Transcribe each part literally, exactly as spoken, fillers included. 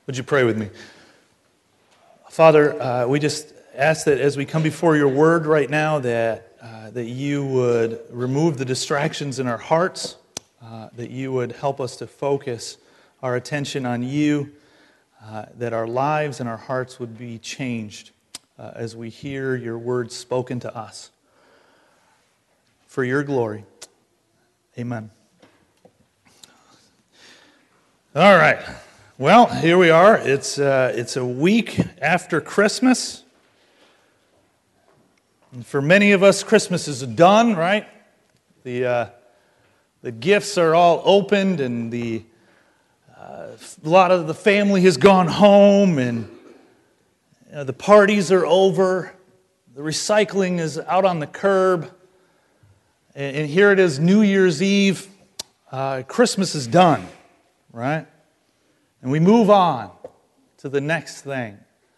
Would you pray with me? Father, uh, we just ask that as we come before your word right now, that uh, that you would remove the distractions in our hearts, uh, that you would help us to focus our attention on you, uh, that our lives and our hearts would be changed uh, as we hear your words spoken to us. For your glory. Amen. All right. Well, here we are. It's uh, it's a week after Christmas. And for many of us, Christmas is done, right? The uh, the gifts are all opened, and the uh, a lot of the family has gone home, and you know, the parties are over. The recycling is out on the curb, and, and here it is, New Year's Eve. Uh, Christmas is done, right? And we move on to the next thing.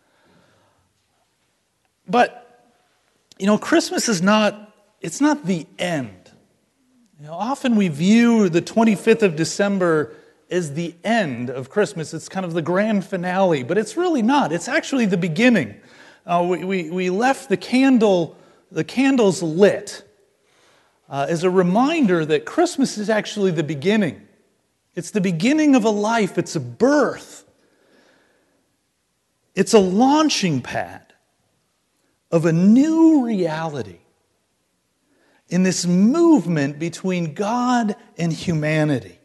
But, you know, Christmas is not, it's not the end. You know, often we view the twenty-fifth of December as the end of Christmas. It's kind of the grand finale, but it's really not. It's actually the beginning. Uh, we, we, we left the candle, the candles lit uh, as a reminder that Christmas is actually the beginning. It's the beginning of a life. It's a birth. It's a launching pad of a new reality in this movement between God and humanity.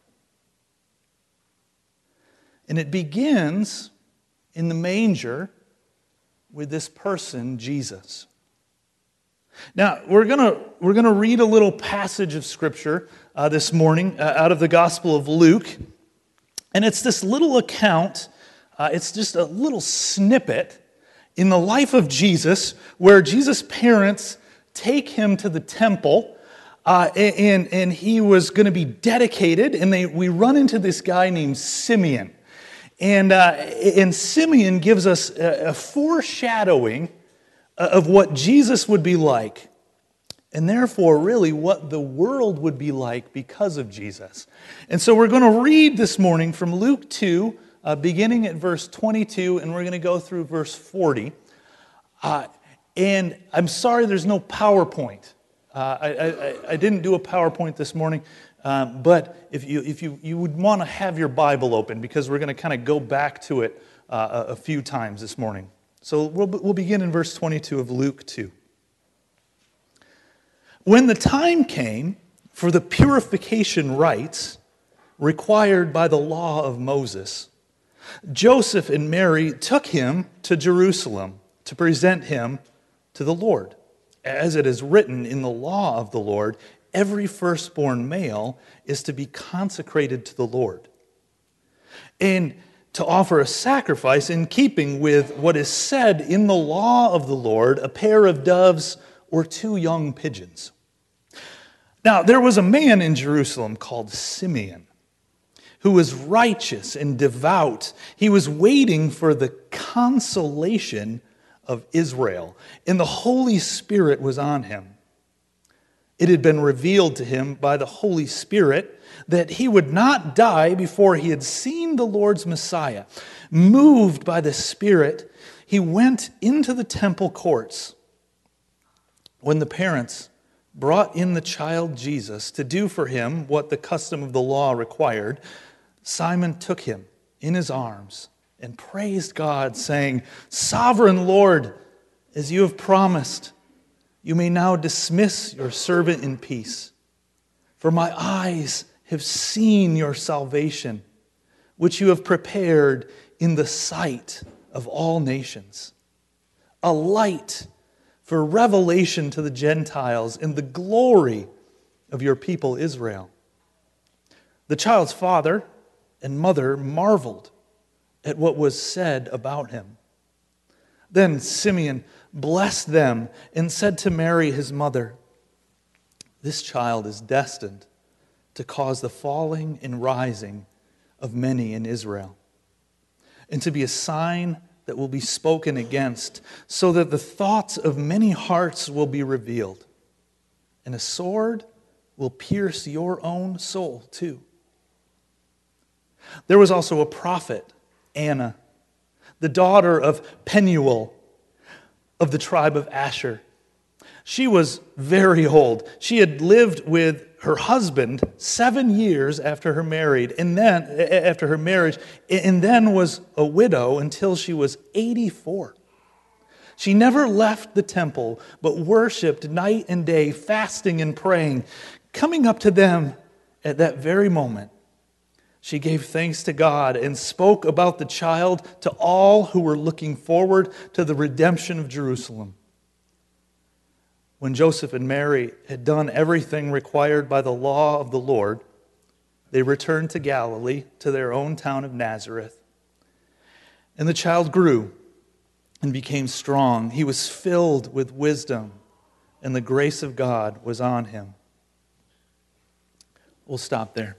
And it begins in the manger with this person, Jesus. Now, we're going to we're going to read a little passage of Scripture uh, this morning uh, out of the Gospel of Luke. And it's this little account, uh, it's just a little snippet in the life of Jesus where Jesus' parents take him to the temple uh, and, and he was going to be dedicated. And they we run into this guy named Simeon. And, uh, and Simeon gives us a, a foreshadowing of what Jesus would be like, and therefore really what the world would be like because of Jesus. And so we're going to read this morning from Luke two, uh, beginning at verse twenty-two, and we're going to go through verse forty. Uh, and I'm sorry there's no PowerPoint. Uh, I, I, I didn't do a PowerPoint this morning, um, but if you if you, you would want to have your Bible open, because we're going to kind of go back to it uh, a, a few times this morning. So we'll, we'll begin in verse twenty-two of Luke two. When the time came for the purification rites required by the law of Moses, Joseph and Mary took him to Jerusalem to present him to the Lord. As it is written in the law of the Lord, every firstborn male is to be consecrated to the Lord, and to offer a sacrifice in keeping with what is said in the law of the Lord, a pair of doves or two young pigeons. Now, there was a man in Jerusalem called Simeon, who was righteous and devout. He was waiting for the consolation of Israel, and the Holy Spirit was on him. It had been revealed to him by the Holy Spirit that he would not die before he had seen the Lord's Messiah. Moved by the Spirit, he went into the temple courts. When the parents brought in the child Jesus to do for him what the custom of the law required, Simon took him in his arms and praised God, saying, "Sovereign Lord, as you have promised, you may now dismiss your servant in peace. For my eyes have seen your salvation, which you have prepared in the sight of all nations, a light for revelation to the Gentiles and the glory of your people Israel." The child's father and mother marveled at what was said about him. Then Simeon blessed them and said to Mary, his mother, "This child is destined to cause the falling and rising of many in Israel, and to be a sign that will be spoken against, so that the thoughts of many hearts will be revealed. And a sword will pierce your own soul too." There was also a prophet, Anna, the daughter of Penuel of the tribe of Asher. She was very old. She had lived with her husband seven years after her married, and then after her marriage, and then was a widow until she was eighty-four. She never left the temple, but worshiped night and day, fasting and praying. Coming up to them at that very moment, she gave thanks to God and spoke about the child to all who were looking forward to the redemption of Jerusalem. When Joseph and Mary had done everything required by the law of the Lord, they returned to Galilee, to their own town of Nazareth. And the child grew and became strong. He was filled with wisdom, and the grace of God was on him. We'll stop there.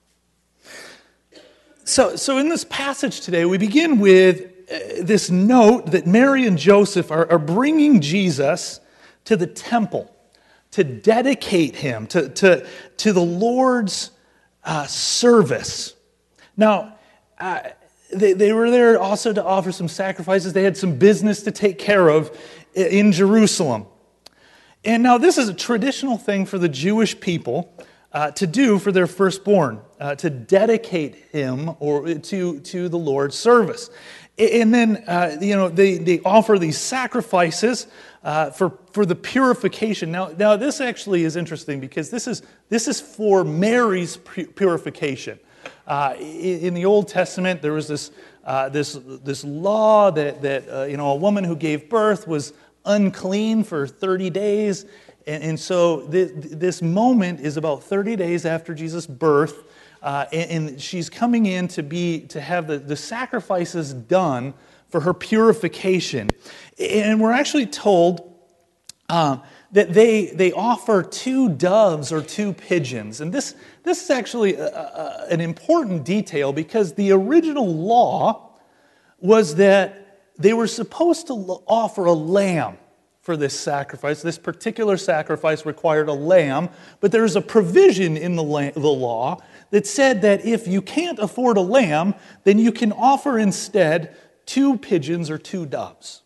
So, so in this passage today, we begin with uh, this note that Mary and Joseph are, are bringing Jesus to the temple to dedicate him to, to, to the Lord's uh, service. Now, uh, they, they were there also to offer some sacrifices. They had some business to take care of in Jerusalem. And now this is a traditional thing for the Jewish people uh, to do for their firstborn, uh, to dedicate him or to, to the Lord's service. And then, uh, you know, they, they offer these sacrifices uh, for, for the purification. Now, now, this actually is interesting because this is, this is for Mary's purification. Uh, in the Old Testament, there was this, uh, this, this law that, that uh, you know, a woman who gave birth was unclean for thirty days. And, and so this, this moment is about thirty days after Jesus' birth. Uh, and, and she's coming in to be to have the, the sacrifices done for her purification. And we're actually told um, that they they offer two doves or two pigeons. And this, this is actually a, a, an important detail because the original law was that they were supposed to offer a lamb for this sacrifice. This particular sacrifice required a lamb, but there's a provision in the, la- the law that said that if you can't afford a lamb, then you can offer instead two pigeons or two doves.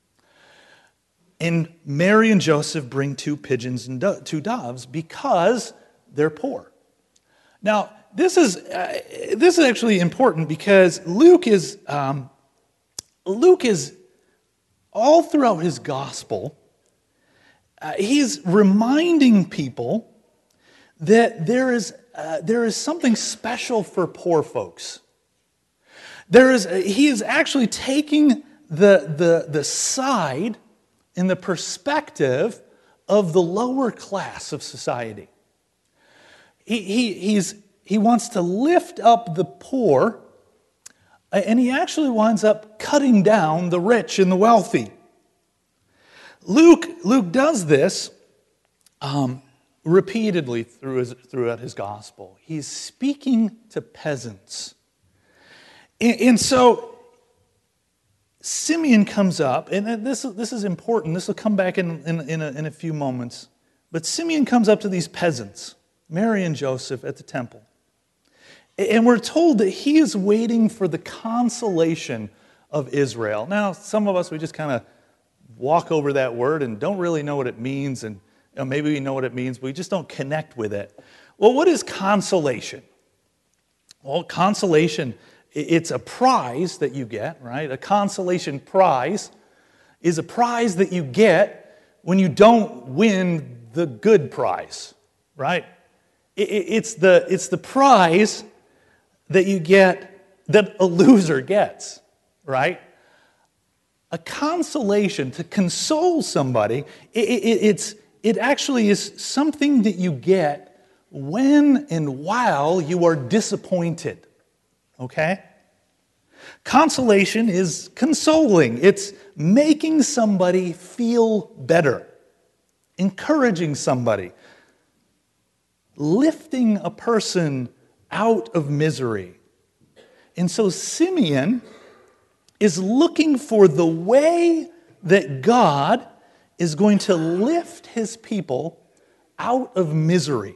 And Mary and Joseph bring two pigeons and do- two doves because they're poor. Now, this is uh, this is actually important because Luke is um, Luke is all throughout his gospel. Uh, he's reminding people that there is uh, there is something special for poor folks. There is he is actually taking the the the side in the perspective of the lower class of society. He he he's he wants to lift up the poor, and he actually winds up cutting down the rich and the wealthy. Luke Luke does this um, repeatedly through his, throughout his gospel. He's speaking to peasants. And, and so Simeon comes up, and this, this is important. This will come back in, in, in, a, in a few moments. But Simeon comes up to these peasants, Mary and Joseph, at the temple. And we're told that he is waiting for the consolation of Israel. Now, some of us, we just kind of walk over that word and don't really know what it means, and you know, maybe we know what it means, but we just don't connect with it. Well, what is consolation? Well, consolation, it's a prize that you get, right? A consolation prize is a prize that you get when you don't win the good prize, right? It's the, it's the prize that you get that a loser gets, right? A consolation, to console somebody, it, it, it's, it actually is something that you get when and while you are disappointed, okay? Consolation is consoling. It's making somebody feel better, encouraging somebody, lifting a person out of misery. And so Simeon is looking for the way that God is going to lift his people out of misery.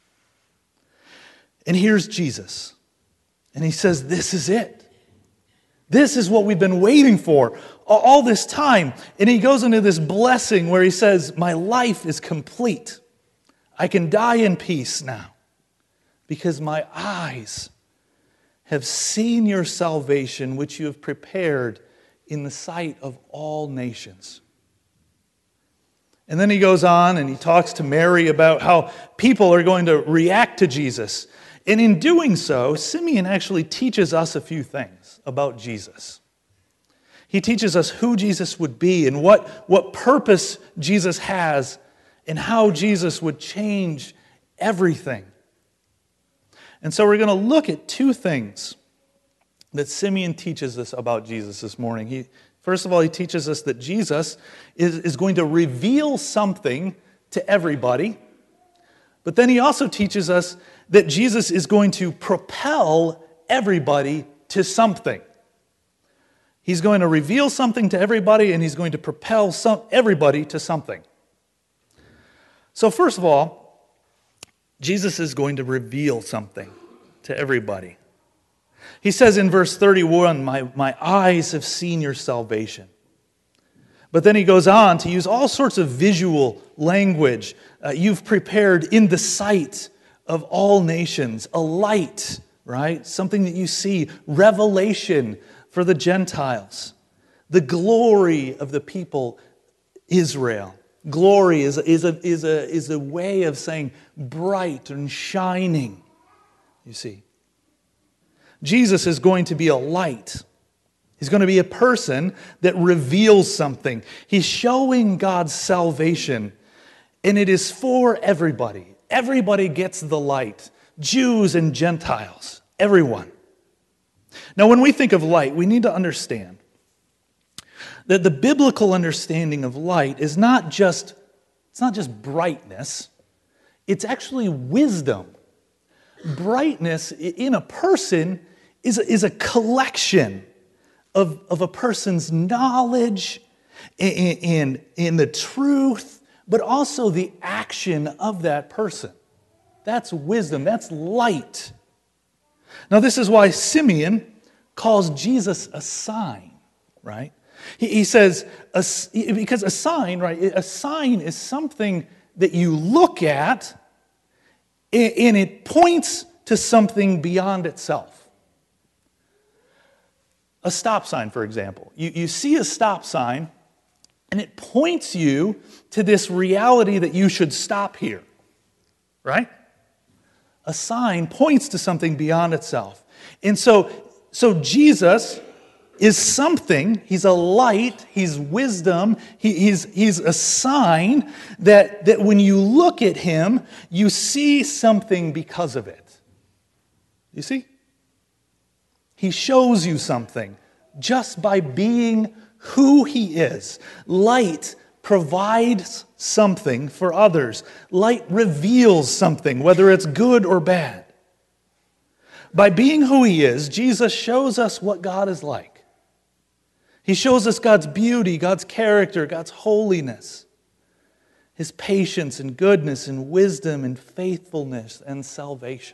And here's Jesus. And he says, this is it. This is what we've been waiting for all this time. And he goes into this blessing where he says, my life is complete. I can die in peace now because my eyes have seen your salvation, which you have prepared in the sight of all nations. And then he goes on and he talks to Mary about how people are going to react to Jesus. And in doing so, Simeon actually teaches us a few things about Jesus. He teaches us who Jesus would be and what, what purpose Jesus has and how Jesus would change everything. And so we're going to look at two things that Simeon teaches us about Jesus this morning. He, first of all, he teaches us that Jesus is, is going to reveal something to everybody. But then he also teaches us that Jesus is going to propel everybody to something. He's going to reveal something to everybody, and he's going to propel some, everybody to something. So first of all, Jesus is going to reveal something to everybody. He says in verse thirty-one, my, my eyes have seen your salvation. But then he goes on to use all sorts of visual language. Uh, you've prepared in the sight of all nations, a light, right? Something that you see, revelation for the Gentiles, the glory of the people Israel. Glory is, is, a, is, a, is a way of saying bright and shining, you see. Jesus is going to be a light. He's going to be a person that reveals something. He's showing God's salvation, and it is for everybody. Everybody gets the light, Jews and Gentiles, everyone. Now, when we think of light, we need to understand that the biblical understanding of light is not just, it's not just brightness, it's actually wisdom. Brightness in a person is a, is a collection of, of a person's knowledge and, and, and the truth, but also the action of that person. That's wisdom. That's light. Now, this is why Simeon calls Jesus a sign, right? He, he says, a, because a sign, right? A sign is something that you look at and it points to something beyond itself. A stop sign, for example. You, you see a stop sign, and it points you to this reality that you should stop here, right? A sign points to something beyond itself. And so, so Jesus is something. He's a light. He's wisdom. He, he's, he's a sign that, that when you look at him, you see something because of it. You see? He shows you something just by being who he is. Light provides something for others. Light reveals something, whether it's good or bad. By being who he is, Jesus shows us what God is like. He shows us God's beauty, God's character, God's holiness, his patience and goodness and wisdom and faithfulness and salvation.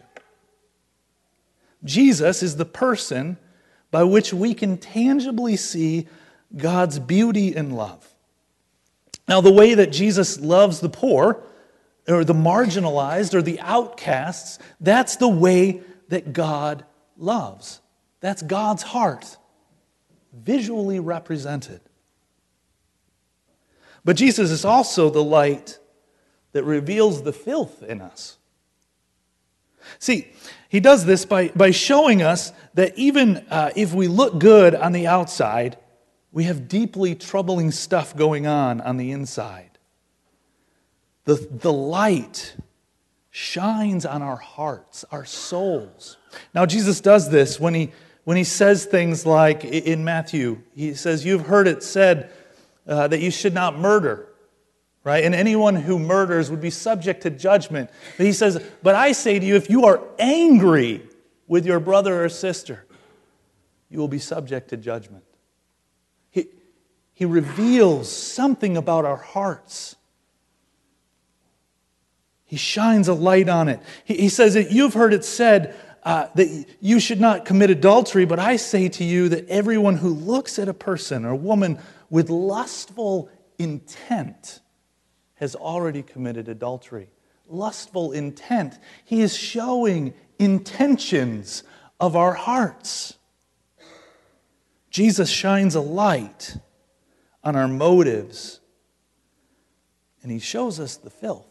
Jesus is the person by which we can tangibly see God's beauty and love. Now, the way that Jesus loves the poor, or the marginalized, or the outcasts, that's the way that God loves. That's God's heart, visually represented. But Jesus is also the light that reveals the filth in us. See, he does this by, by showing us that even uh, if we look good on the outside, we have deeply troubling stuff going on on the inside. The, the light shines on our hearts, our souls. Now, Jesus does this when he, when he says things like in Matthew, he says, you've heard it said uh, that you should not murder. Right? And anyone who murders would be subject to judgment. But he says, but I say to you, if you are angry with your brother or sister, you will be subject to judgment. He, he reveals something about our hearts. He shines a light on it. He, he says that you've heard it said, uh, that you should not commit adultery, but I say to you that everyone who looks at a person or a woman with lustful intent has already committed adultery. Lustful intent. He is showing intentions of our hearts. Jesus shines a light on our motives, and he shows us the filth.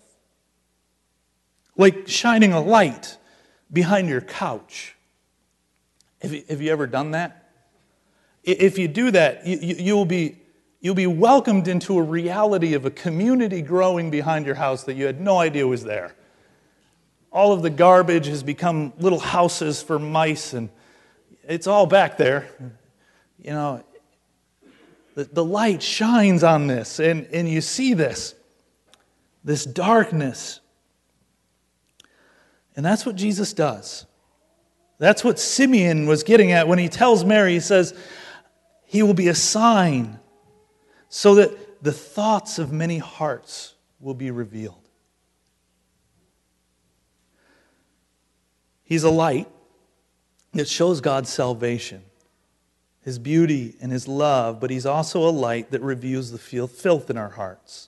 Like shining a light behind your couch. Have you, have you ever done that? If you do that, you, you, you'll be, you'll be welcomed into a reality of a community growing behind your house that you had no idea was there. All of the garbage has become little houses for mice, and it's all back there. You know, the, the light shines on this, and, and you see this, this darkness. And that's what Jesus does. That's what Simeon was getting at when he tells Mary, he says, he will be a sign so that the thoughts of many hearts will be revealed. He's a light that shows God's salvation, His beauty and His love, but He's also a light that reveals the filth in our hearts.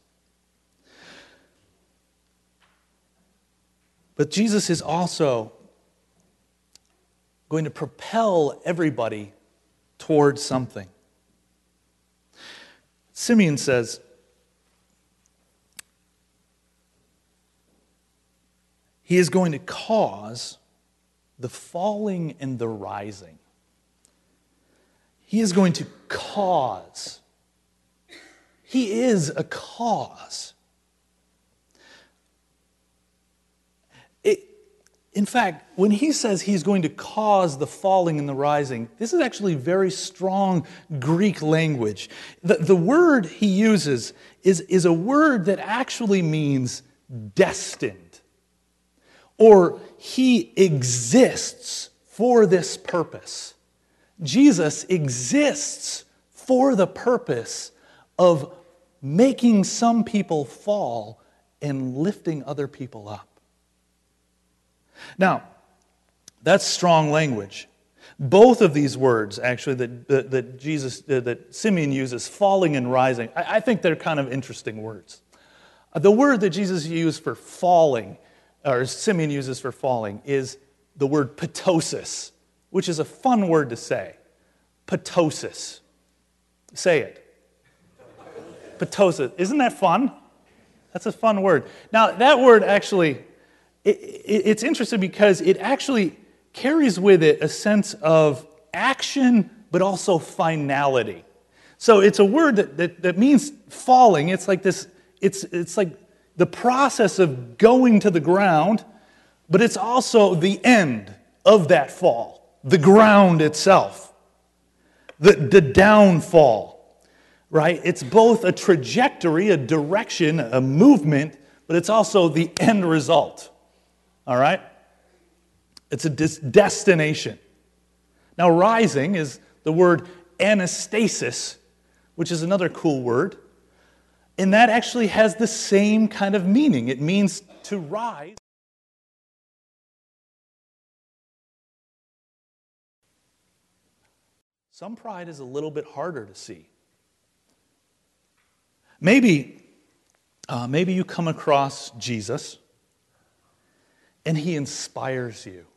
But Jesus is also going to propel everybody towards something. Simeon says, he is going to cause the falling and the rising. He is going to cause. He is a cause. It, in fact, when he says he's going to cause the falling and the rising, this is actually very strong Greek language. The, the word he uses is, is a word that actually means destined. Or he exists for this purpose. Jesus exists for the purpose of making some people fall and lifting other people up. Now, that's strong language. Both of these words, actually, that, that, that Jesus, that Simeon uses, falling and rising, I, I think they're kind of interesting words. The word that Jesus used for falling, or Simeon uses for falling, is the word ptosis, which is a fun word to say. Ptosis. Say it. Ptosis. Isn't that fun? That's a fun word. Now, that word actually, it, it, it's interesting because it actually carries with it a sense of action, but also finality. So it's a word that, that, that means falling. It's like this, it's, it's like the process of going to the ground, but it's also the end of that fall, the ground itself, the, the downfall, right? It's both a trajectory, a direction, a movement, but it's also the end result, all right? It's a des- destination. Now, rising is the word anastasis, which is another cool word. And that actually has the same kind of meaning. It means to rise. Some pride is a little bit harder to see. Maybe, uh, maybe you come across Jesus and he inspires you.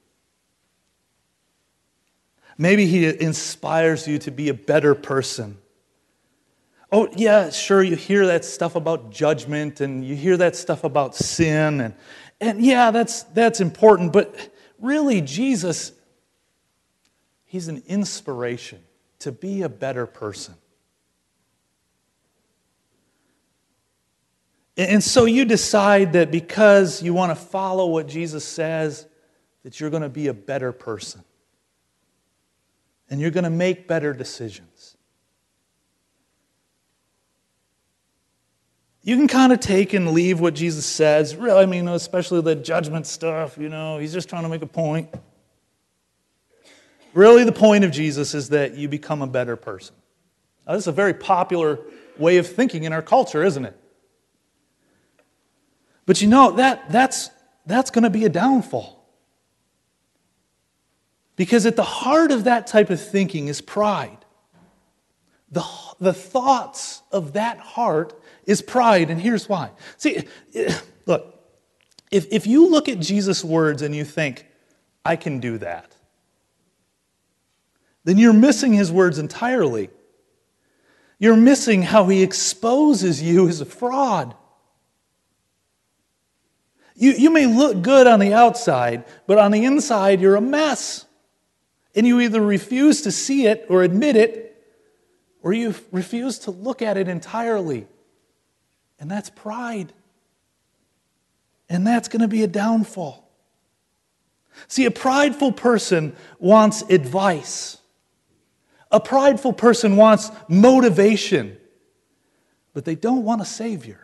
Maybe he inspires you to be a better person. Oh, yeah, sure, you hear that stuff about judgment and you hear that stuff about sin. And, and yeah, that's, that's important. But really, Jesus, he's an inspiration to be a better person. And, and so you decide that because you want to follow what Jesus says, that you're going to be a better person. And you're going to make better decisions. You can kind of take and leave what Jesus says. Really, I mean, especially the judgment stuff, you know, he's just trying to make a point. Really, the point of Jesus is that you become a better person. Now, this is a very popular way of thinking in our culture, isn't it? But you know, that, that's, that's going to be a downfall. Because at the heart of that type of thinking is pride. The, the thoughts of that heart is pride, and here's why. See, look, if, if you look at Jesus' words and you think, I can do that, then you're missing his words entirely. You're missing how he exposes you as a fraud. You, you may look good on the outside, but on the inside you're a mess. And you either refuse to see it or admit it, or you refuse to look at it entirely. And that's pride. And that's going to be a downfall. See, a prideful person wants advice. A prideful person wants motivation, but they don't want a Savior.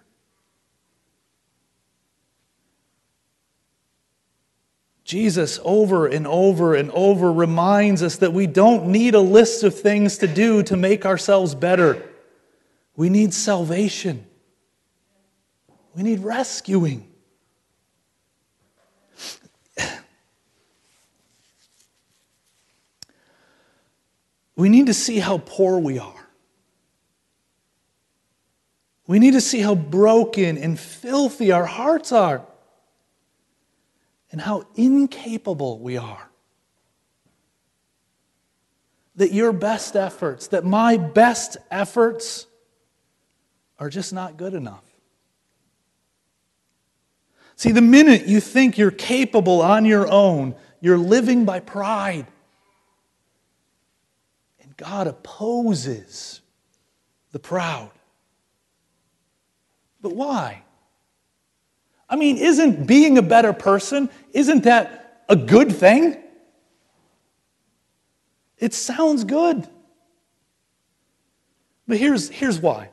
Jesus over and over and over reminds us that we don't need a list of things to do to make ourselves better. We need salvation. We need rescuing. We need to see how poor we are. We need to see how broken and filthy our hearts are. And how incapable we are. That your best efforts, that my best efforts are just not good enough. See, the minute you think you're capable on your own, you're living by pride. And God opposes the proud. But why? I mean, isn't being a better person, isn't that a good thing? It sounds good. But here's, here's why.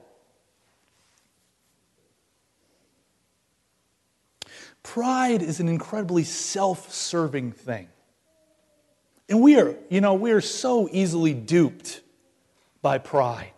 Pride is an incredibly self-serving thing. And we are, you know, we are so easily duped by pride.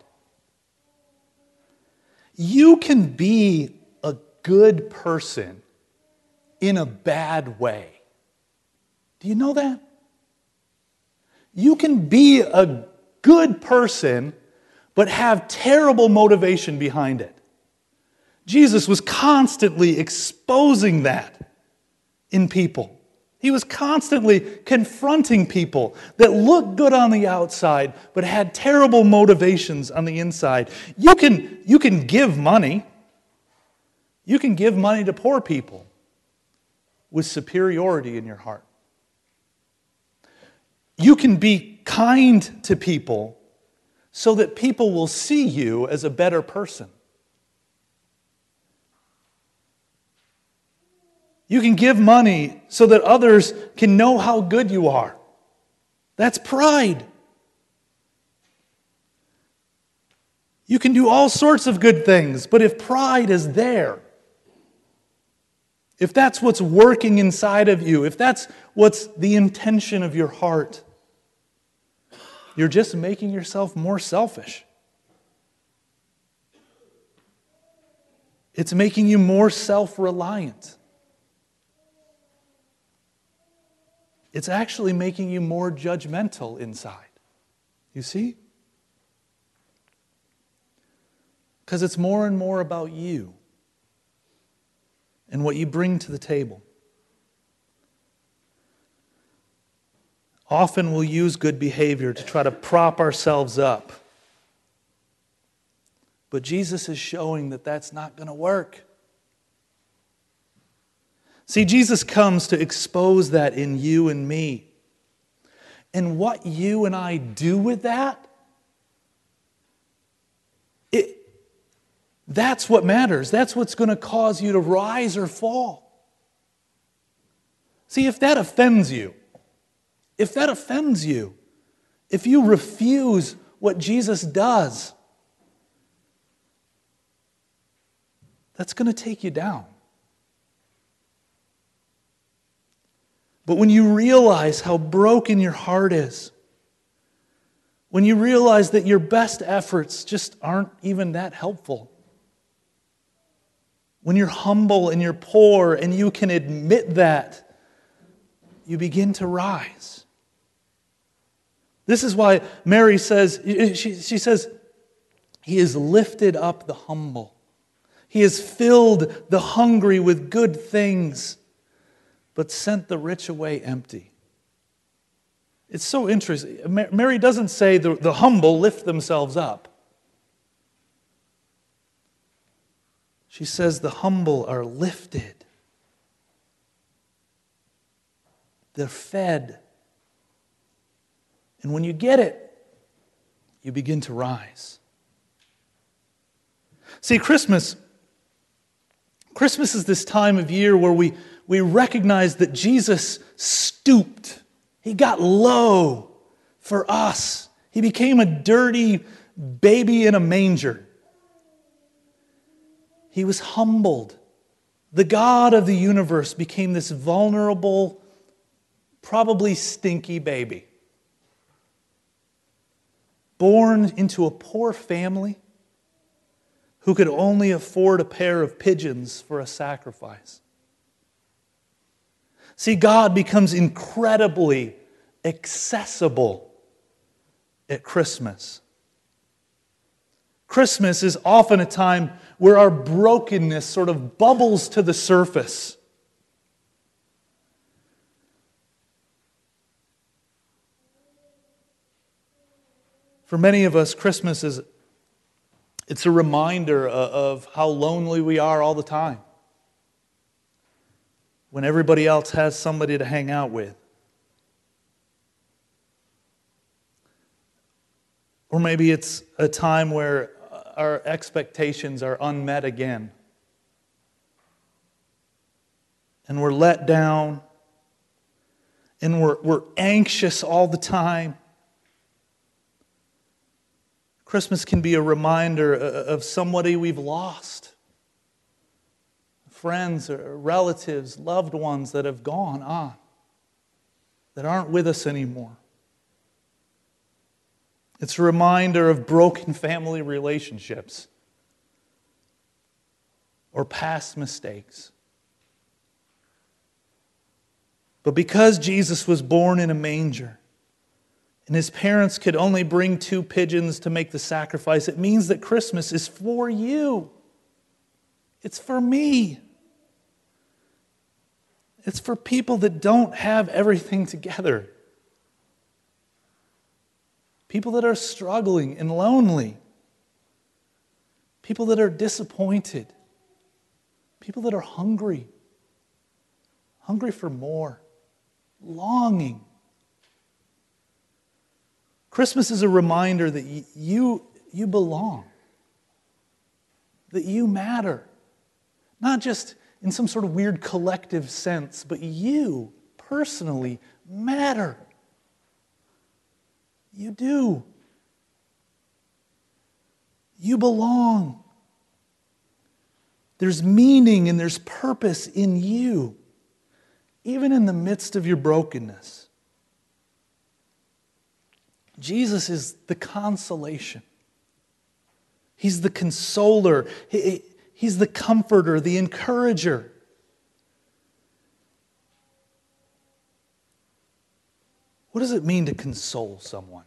You can be a good person in a bad way. Do you know that? You can be a good person but have terrible motivation behind it. Jesus was constantly exposing that in people. He was constantly confronting people that looked good on the outside but had terrible motivations on the inside. You can, you can give money. You can give money to poor people with superiority in your heart. You can be kind to people so that people will see you as a better person. You can give money so that others can know how good you are. That's pride. You can do all sorts of good things, but if pride is there, if that's what's working inside of you, if that's what's the intention of your heart, you're just making yourself more selfish. It's making you more self-reliant. It's actually making you more judgmental inside. You see? Because it's more and more about you and what you bring to the table. Often we'll use good behavior to try to prop ourselves up. But Jesus is showing that that's not going to work. See, Jesus comes to expose that in you and me. And what you and I do with that, it, that's what matters. That's what's going to cause you to rise or fall. See, if that offends you, if that offends you, if you refuse what Jesus does, that's going to take you down. But when you realize how broken your heart is, when you realize that your best efforts just aren't even that helpful, when you're humble and you're poor and you can admit that, you begin to rise. This is why Mary says, she, she says, He has lifted up the humble. He has filled the hungry with good things, but sent the rich away empty. It's so interesting. Mary doesn't say the, the humble lift themselves up. She says the humble are lifted. They're fed. And when you get it, you begin to rise. See, Christmas, Christmas is this time of year where we, we recognize that Jesus stooped. He got low for us. He became a dirty baby in a manger. He was humbled. The God of the universe became this vulnerable, probably stinky baby. Born into a poor family who could only afford a pair of pigeons for a sacrifice. See, God becomes incredibly accessible at Christmas. Christmas is often a time where our brokenness sort of bubbles to the surface. For many of us, Christmas is it's a reminder of how lonely we are all the time, when everybody else has somebody to hang out with. Or maybe it's a time where our expectations are unmet again, and we're let down, and we're, we're anxious all the time. Christmas can be a reminder of somebody we've lost. Friends or relatives, loved ones that have gone on, that aren't with us anymore. It's a reminder of broken family relationships or past mistakes. But because Jesus was born in a manger, and his parents could only bring two pigeons to make the sacrifice, it means that Christmas is for you. It's for me. It's for people that don't have everything together. People that are struggling and lonely. People that are disappointed. People that are hungry. Hungry for more. Longing. Christmas is a reminder that you, you belong, that you matter, not just in some sort of weird collective sense, but you personally matter. You do. You belong. There's meaning and there's purpose in you, even in the midst of your brokenness. Jesus is the consolation. He's the consoler. He, he's the comforter, the encourager. What does it mean to console someone?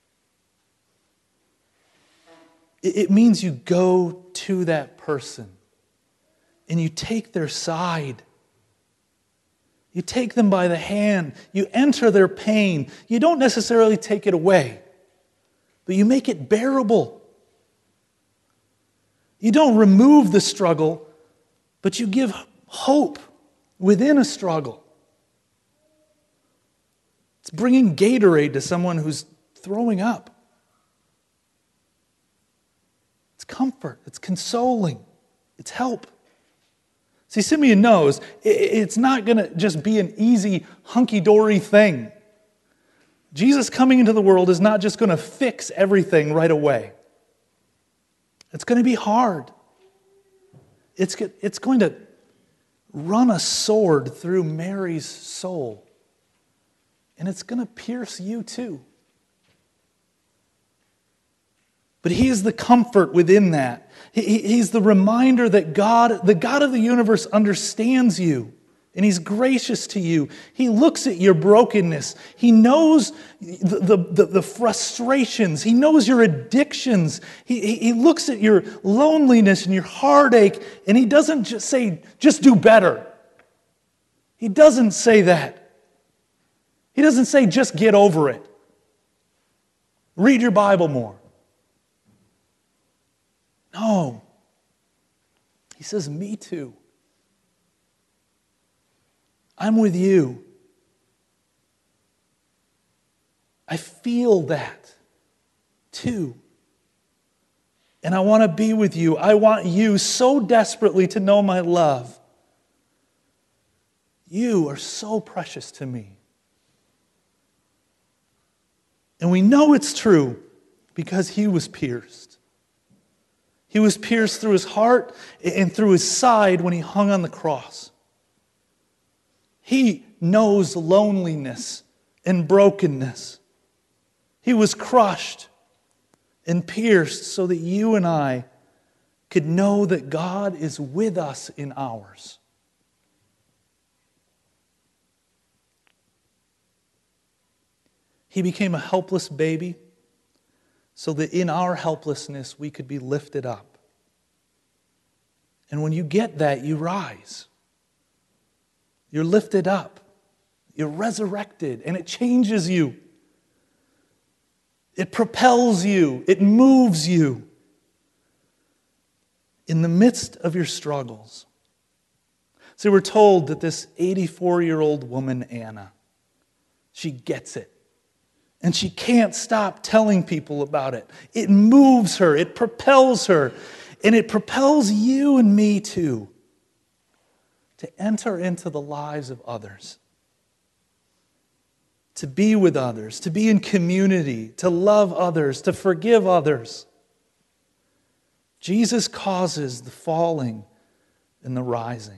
It, it means you go to that person and you take their side. You take them by the hand. You enter their pain. You don't necessarily take it away, but you make it bearable. You don't remove the struggle, but you give hope within a struggle. It's bringing Gatorade to someone who's throwing up. It's comfort. It's consoling. It's help. See, Simeon knows it's not going to just be an easy, hunky-dory thing. Jesus coming into the world is not just going to fix everything right away. It's going to be hard. It's, it's going to run a sword through Mary's soul. And it's going to pierce you too. But he is the comfort within that. He, he's the reminder that God, the God of the universe, understands you. And He's gracious to you. He looks at your brokenness. He knows the, the, the, the frustrations. He knows your addictions. He, he, he looks at your loneliness and your heartache, and He doesn't just say, just do better. He doesn't say that. He doesn't say, just get over it. Read your Bible more. No. He says, me too. I'm with you. I feel that too. And I want to be with you. I want you so desperately to know my love. You are so precious to me. And we know it's true because He was pierced. He was pierced through His heart and through His side when He hung on the cross. He knows loneliness and brokenness. He was crushed and pierced so that you and I could know that God is with us in ours. He became a helpless baby so that in our helplessness we could be lifted up. And when you get that, you rise. You're lifted up. You're resurrected, and it changes you. It propels you. It moves you. In the midst of your struggles. See, we're told that this eighty-four-year-old woman, Anna, she gets it. And she can't stop telling people about it. It moves her. It propels her. And it propels you and me too. To enter into the lives of others. To be with others. To be in community. To love others. To forgive others. Jesus causes the falling and the rising.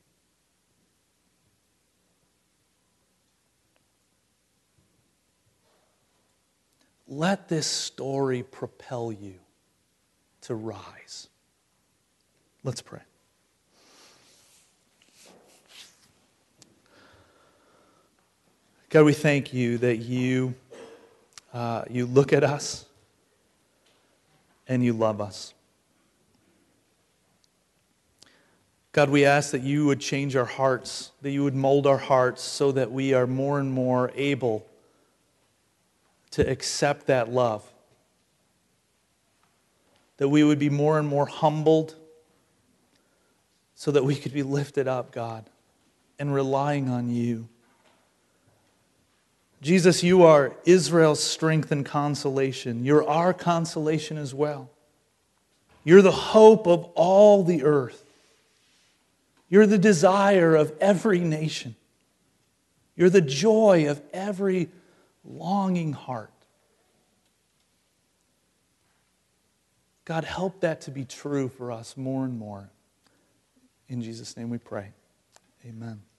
Let this story propel you to rise. Let's pray. God, we thank you that you, uh, you look at us and you love us. God, we ask that you would change our hearts, that you would mold our hearts so that we are more and more able to accept that love. That we would be more and more humbled so that we could be lifted up, God, and relying on you. Jesus, you are Israel's strength and consolation. You're our consolation as well. You're the hope of all the earth. You're the desire of every nation. You're the joy of every longing heart. God, help that to be true for us more and more. In Jesus' name we pray. Amen.